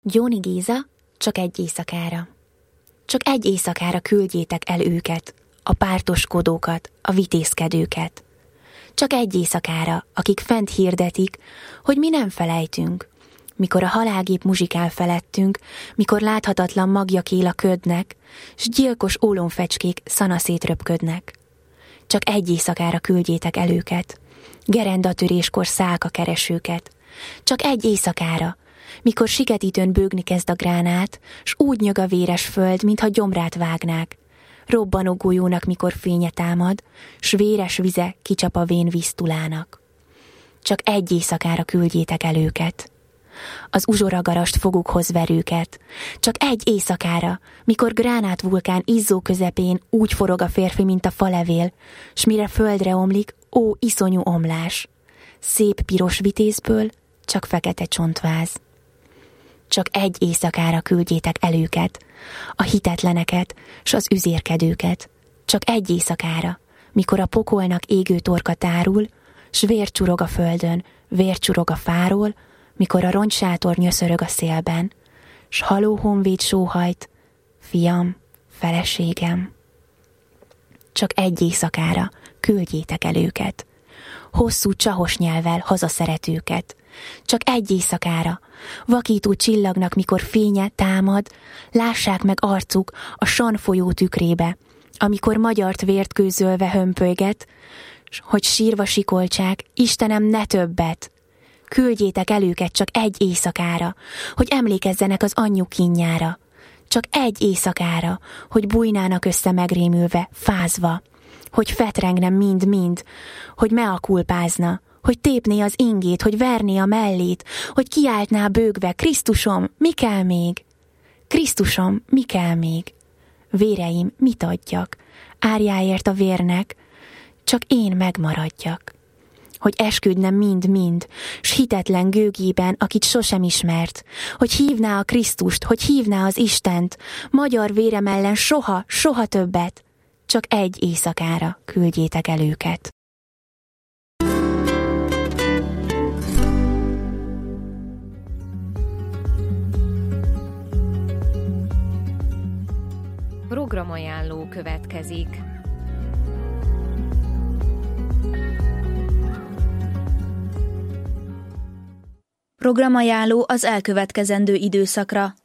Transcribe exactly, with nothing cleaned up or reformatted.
Gyóni Géza, csak egy éjszakára. Csak egy éjszakára küldjétek el őket, a pártoskodókat, a vitézkedőket. Csak egy éjszakára, akik fent hirdetik, hogy mi nem felejtünk, mikor a halálgép muzsikál felettünk, mikor láthatatlan magjak él a ködnek, s gyilkos ólomfecskék szanaszét röpködnek. Csak egy éjszakára küldjétek el őket, gerendatöréskor szálka keresőket. Csak egy éjszakára, mikor siketítőn bőgni kezd a gránát, s úgy nyög a véres föld, mintha gyomrát vágnák. Robbanó golyónak, mikor fénye támad, s véres vize kicsap a vén víztulának. Csak egy éjszakára küldjétek el őket, az uzsoragarast fogukhoz verőket. Csak egy éjszakára, mikor gránátvulkán izzó közepén úgy forog a férfi, mint a falevél, s mire földre omlik, ó, iszonyú omlás. Szép piros vitézből csak fekete csontváz. Csak egy éjszakára küldjétek el őket, a hitetleneket s az üzérkedőket. Csak egy éjszakára, mikor a pokolnak égő torka tárul, s vér csurog a földön, vér csurog a fáról, mikor a rongysátor nyöszörög a szélben, s haló honvéd sóhajt, fiam, feleségem. Csak egy éjszakára küldjétek el őket, hosszú csahos nyelvvel hazaszeretőket. Csak egy éjszakára, vakító csillagnak, mikor fénye támad, lássák meg arcuk a San folyó tükrébe, amikor magyart vért gőzölve hömpölyget, hogy sírva sikoltsák, Istenem, ne többet! Küldjétek el őket csak egy éjszakára, hogy emlékezzenek az anyjuk kínjára. Csak egy éjszakára, hogy bújnának össze megrémülve, fázva, hogy fetrengne mind-mind, hogy meakulpázna, hogy tépné az ingét, hogy verné a mellét, hogy kiáltná bőgve, Krisztusom, mi kell még? Krisztusom, mi kell még? Véreim, mit adjak? Árjáért a vérnek, csak én megmaradjak. Hogy esküdne mind-mind, s hitetlen gőgében, akit sosem ismert, hogy hívná a Krisztust, hogy hívná az Istent, magyar vérem ellen soha, soha többet, csak egy éjszakára küldjétek el őket. Programajánló következik. Programajánló az elkövetkezendő időszakra.